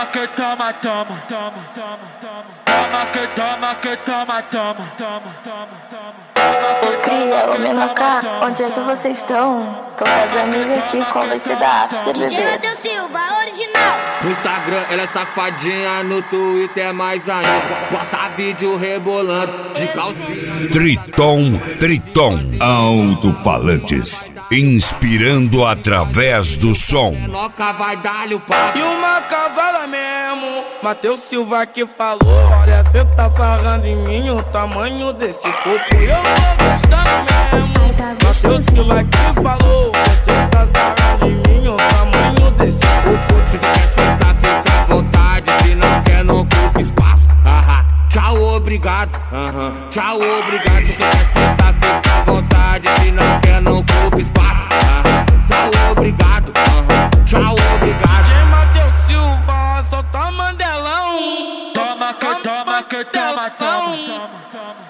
Toma que toma, toma, toma, toma, toma. Toma que toma, que toma, toma, toma, toma, toma. Ô cria, ô Menoká, onde é que vocês estão? Tô com as amigas aqui, qual vai ser da after, DJ bebês? Matheus Silva, original. No Instagram ela é safadinha, no Twitter mais ainda. Posta vídeo rebolando de calcinha. Triton Alto-Falantes, inspirando através do som. Loca vai dar-lhe o papo. E uma cavala mesmo, Matheus Silva que falou. Olha, cê tá sarrando em mim o tamanho desse corpo. E eu tô gostando mesmo, Matheus Silva que falou. Você tá sarrando em mim o tamanho desse corpo. Se tu quer sentar, fica à vontade. Se não quer, não ocupa espaço. Tchau, obrigado. Tchau, obrigado. Se tu quer sentar, fica à vontade. Se não quer, não ocupa espaço. Tchau, obrigado. Tchau, obrigado. DJ Matheus Silva, solta Mandelão. Toma que toma, que toma, toma, toma, toma.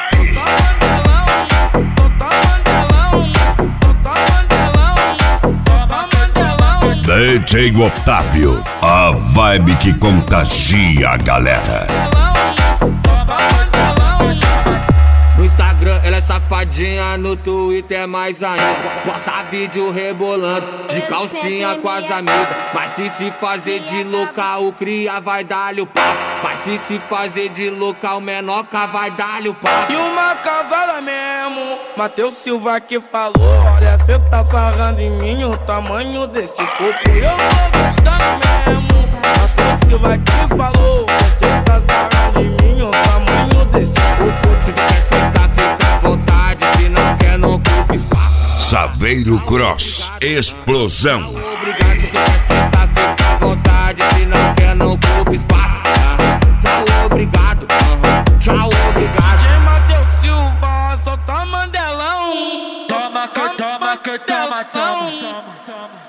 DJ Otávio, a vibe que contagia a galera. No Instagram ela é safadinha, no Twitter mais ainda. Posta vídeo rebolando de calcinha com as amigas. Mas se fazer de louca, o cria vai dar-lhe o papo. Mas se fazer de louca, o Menoká vai dar-lhe o papo. E uma cavala mesmo, Matheus Silva que falou. Olha, cê tá sarrando em mim o tamanho desse corpo. E eu tô gostando mesmo, Matheus Silva que falou. Você tá sarrando em mim o tamanho desse corpo. Se tu quer sentar, fica à vontade. Se não quer, não ocupa espaço. Saveiro Cross, explosão. Obrigado, se tu quer sentar, fica à vontade. Se não quer, não ocupa espaço. Tchau, obrigado. Tchau, obrigado. DJ Matheus Silva, solta Mandelão. Toma que toma, que toma, toma, toma, toma.